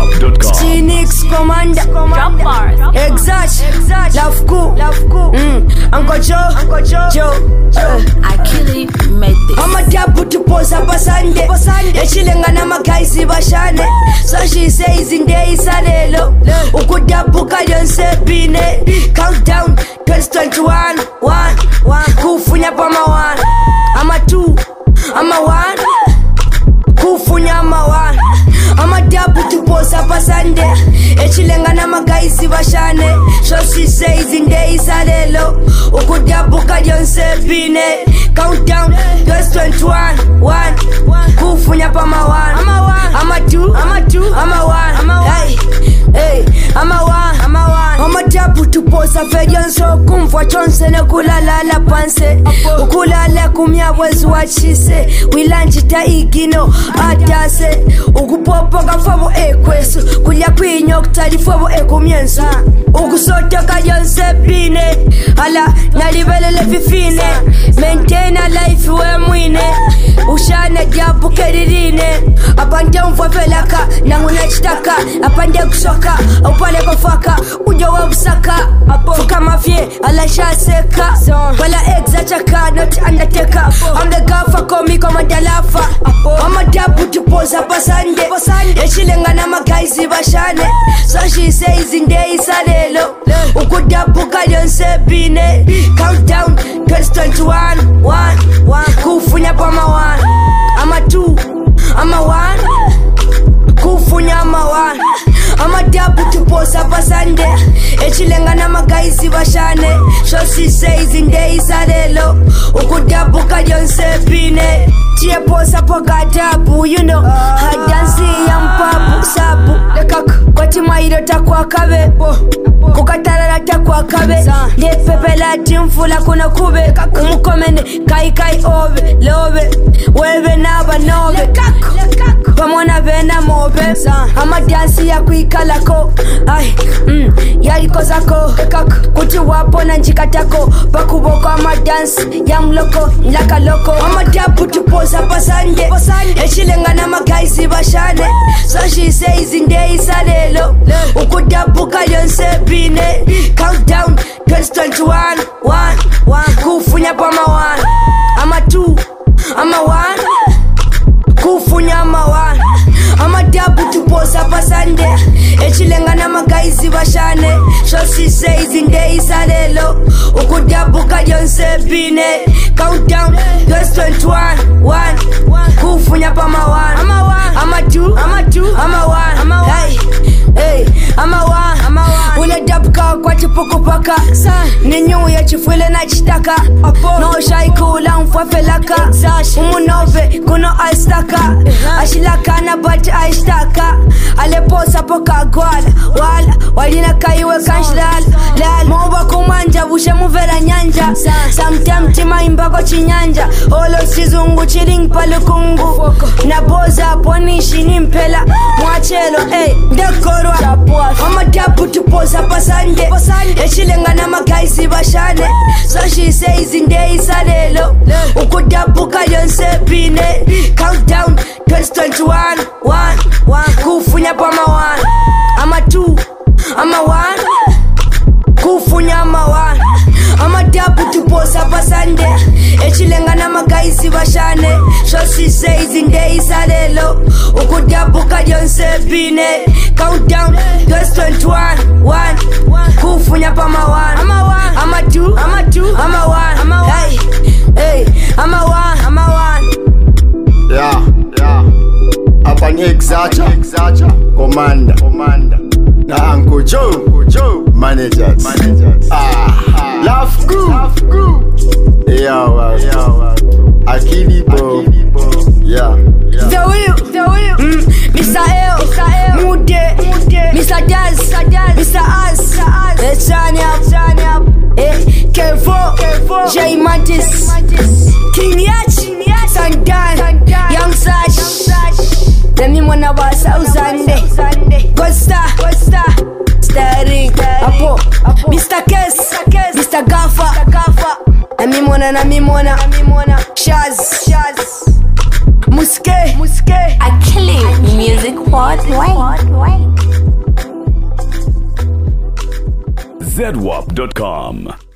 ZWAP.com. Phoenix Commander, Drop bars. Exact, Love Cool, Uncle Joe, I kill it, made this. I'm a dabu to pose up a Sunday. A chilling and I'm a guy, Sibashane. So she says in days, Salelo. Ukudabuka, don't say Bine. Countdown, 2021, 1. Kufunya Pama 1. I'm a 2, I'm a 1. Kufunya, I'm a 1. I'm a dabu to pose up a Sunday. A chilling and I'm a guy, Sibashane. So she says in days, Salelo. Ukudabuka, don't say Bine. Countdown, 2021, 1. Kufunya Pama 1. I'm a 2, I'm a 1. Hey, I'm a 1. I'm a tapu to post a fedion so kumfwa chonse ne kulala la panse. Ukulala kumya was what she say. We lunch ta igino atase. Ukupopo kafabo ekwesu. Kulya kwinyokta difabo ekumyensu. Ukusota kayonse pine. Ala nalibelele fifine. Maintain a life we mwine. Ushane jabu keririne. Apande mfwafelaka nanguna chitaka. Apande kusoka upale kofaka. Ujo wa usaka fuka mafye ala shaseka. Wala exa chaka not undertaker. I'm the gaffer call me Commander-Lafa. I'm a dabu to pose up a Sunday. A chilenga na magaizi bashane. So she says in days salelo. Ukudabuka yonse bine. Countdown 2021, 1. Kufunya Pama 1. I'm a 2, I'm a 1. Kufunya I'm a 1. I'm a dabu to pose up a Sunday. A chilenga na magaizi bashane. So she says in days salelo. Ukudabuka yonse bine. Tia pose up a gadabu, you know. Hadansi yampabu sabu. Lekak kwati mairo takwa kabe. Kukatala takwa kabe. De pepela timfula kuna kube. Umukomende kai ove lobe. Webe naba nobe. Pamona vena mobe. Ama dansi ya kuikalako. Ay, yari kozako. Kuti wapo na njikatako. Bakuboko ama dansi ya mloko. Nlaka loko. Ama dabu to pose up a Sunday. A chilenga na magaisi bashane. So she says in days salelo. Ukudabuka yonse bine. Countdown 2021, 1. Kufunya Pama 1. I'm a 2, I'm a 1. Kufunya I'm a 1. I'm a dabu to pose up a Sunday. A chilenga na magaizi bashane. So she says in days salelo. Ukudabuka yonse bine. Countdown 2021, 1. Kufunya Pama 1. I'm a 2, I'm a 1. Hey, I'm a 1. Ule dabuka kwa tipuku paka. Ninyu ya chifwile na chitaka. No shaikula mfafelaka. Umunove kuno aistaka. Ashilaka na bati aistaka. Aleposa poka gwala. Wala walina kaiwe kanshilala. Moba kumanja bushe muvela nyanja. Sometime tima imbako chinyanja. Olo sizungu chiling palukungu. Naboza ponishi nimpela. Mwachelo ndekorwa. Mama dabu to pose up a Sunday. A chilenga na magaisi bashane. So she says in days salelo. Ukudabuka yonse bine. Countdown 2021, 1. Kufunya Pama 1. I'm a 2, I'm a 1. Kufunya I'm a 1. I'm a dabu to pose up a Sunday. A chilenga na magaisi bashane. So she says in days salelo. Ukudabuka yonse bine. Countdown 2021, 1. Kufunya Pama 1. I'm a 2, I'm a 1. Hey, I'm a 1. Yeah. Apa ni Exacha Commander na Uncle Joe Managers. Love Group. Yeah. Akili Bo. Yeah. The will. Mr. L. Mude. Mr. Daz. Mr. Az. Chanya. Kevo. J Mantis. King Yach. Sandan. Young Sash. Demi mwana wa Sunday. Costa. Starring. Apo. Mr. Kes. Mr. Gaffer. Demi mwana. Shaz. Muske. I kill it, music worldwide. zedwap.com.